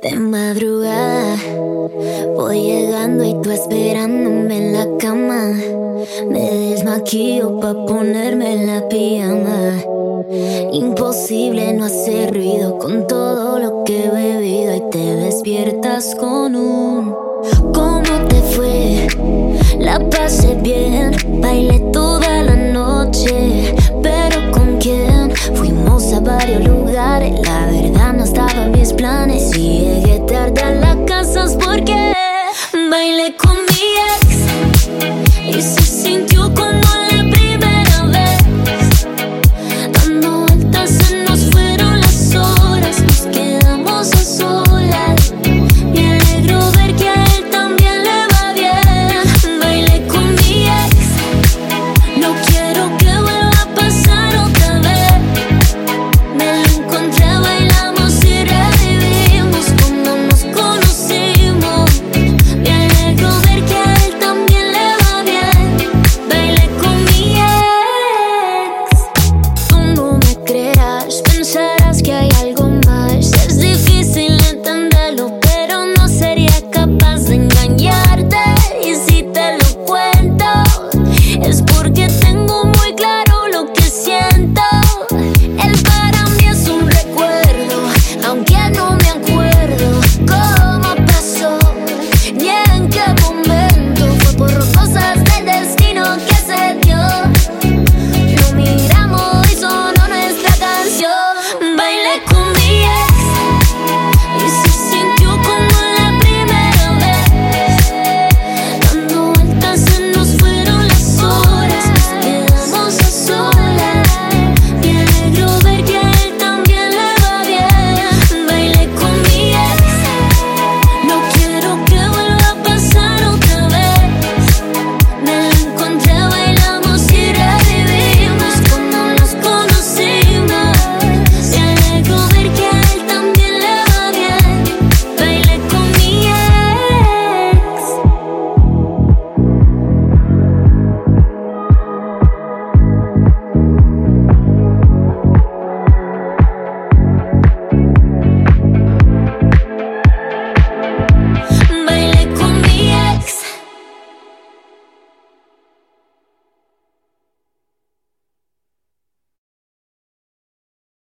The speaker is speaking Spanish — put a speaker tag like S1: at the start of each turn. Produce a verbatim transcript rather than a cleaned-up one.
S1: De madrugada voy llegando y tú esperándome en la cama. Me desmaquillo pa' ponerme la pijama. Imposible no hacer ruido con todo lo que he bebido. Y te despiertas con un ¿cómo te fue? La pasé bien, bailé toda la noche. Pero ¿con quién? Fuimos a varios lugares. La verdad no estaba en mis planes. Si llegué tarde a la casa es porque bailé con mi ex y se sintió como la primera vez. Dando vueltas se nos fueron las horas. Nos quedamos a solas. Me alegro ver que a él también le va bien. Bailé con mi ex. No quiero que vuelva a pasar otra vez. Me lo encontré, bailamos y revivimos como nos conocimos. Me alegro ver que a él también le va bien. Bailé con mi ex. Tú no me creerás, pensarás que hay algo más. Es difícil entenderlo, pero no sería capaz de engañarte. Y si te lo cuento, es porque tengo muy claro lo que siento. Él para mí es un recuerdo, aunque no me